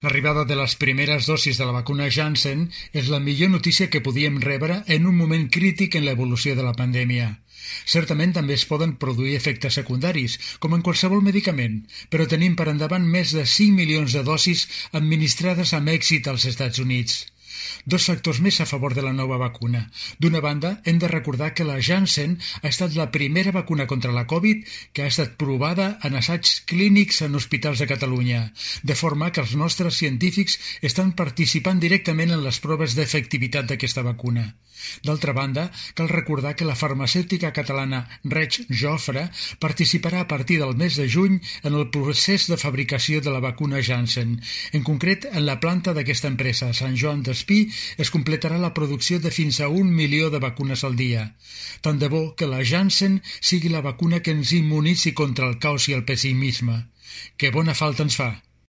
L'arribada de les primeres dosis de la vacuna Janssen és la millor notícia que podíem rebre en un moment crític en l'evolució de la pandèmia. Certament també es poden produir efectes secundaris, com en qualsevol medicament, però tenim per endavant més de 5 milions de dosis administrades amb èxit als Estats Units. Dos factors més a favor de la nova vacuna. D'una banda, hem de recordar que la Janssen ha estat la primera vacuna contra la Covid que ha estat provada en assaigs clínics en hospitals de Catalunya, de forma que els nostres científics estan participant directament en les proves d'efectivitat d'aquesta vacuna. D'altra banda, cal recordar que la farmacèutica catalana Reig Jofre participarà a partir del mes de juny en el procés de fabricació de la vacuna Janssen. En concret, en la planta d'aquesta empresa a Sant Joan d'Espí es completarà la producció de fins a 1 milió de vacunes al dia. Tant de bo que la Janssen sigui la vacuna que ens immunitzi contra el caos i el pessimisme. Que bona falta ens fa!